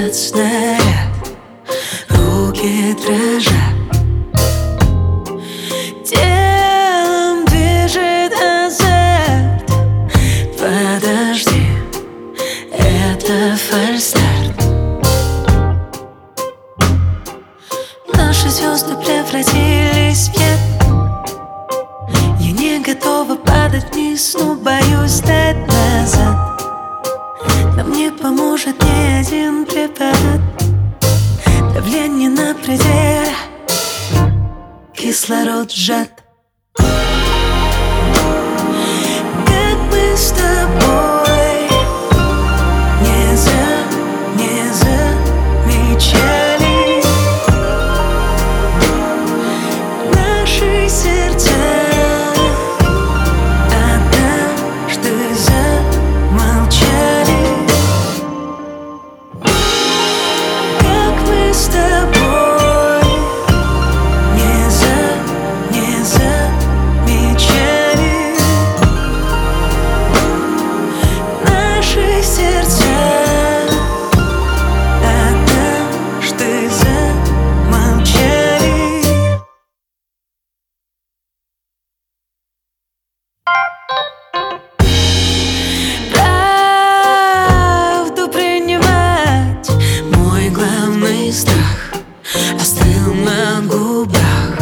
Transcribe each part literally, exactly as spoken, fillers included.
этот снаряд, руки дрожат, телом движет азарт. Подожди, это фальстарт. Наши звезды превратились в яд. Я не готова падать вниз, но боюсь стать назад. Нам не поможет ни один препарат. Давление на пределе, кислород сжат. Как мы с тобой не за, не замечали наши сердца однажды замолчали. Как мы с тобой не за, не замечали наши сердца однажды замолчали. Правду принимать — мой главный страх остыл на губах.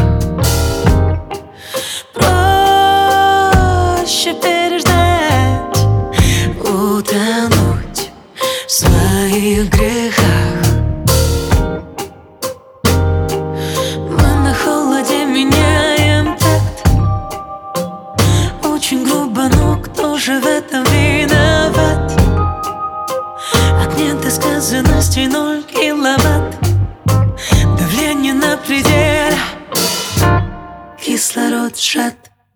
Проще переждать, утонуть в своих грехах. Мы на холоде меняем такт. Очень грубо, но кто же в этом виноват? От недосказанности ноль киловатт. Давление на пределе, кислород сжат.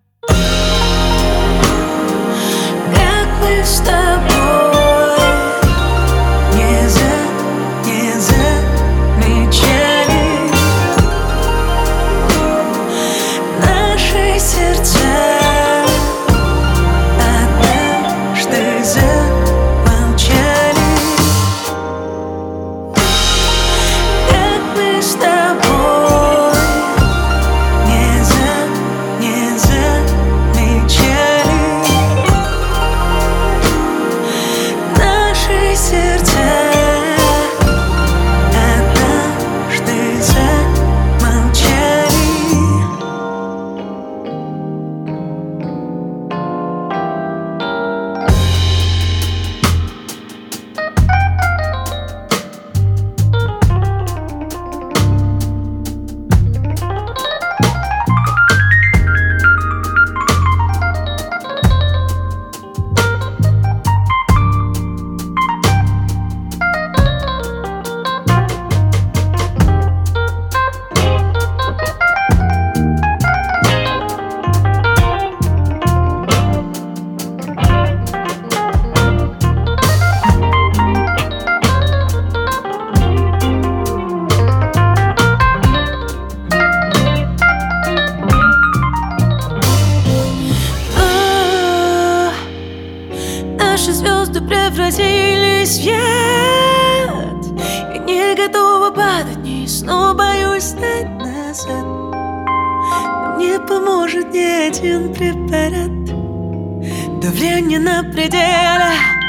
Как мы с тобой не за, не замечали наши сердца однажды замолчали. Как мы с тобой не за, не замечали наши сердца однажды замолчали. Наши звезды превратились в яд. Я не готова падать вниз, но боюсь стать назад. Нам не поможет ни один препарат. Давление на пределе,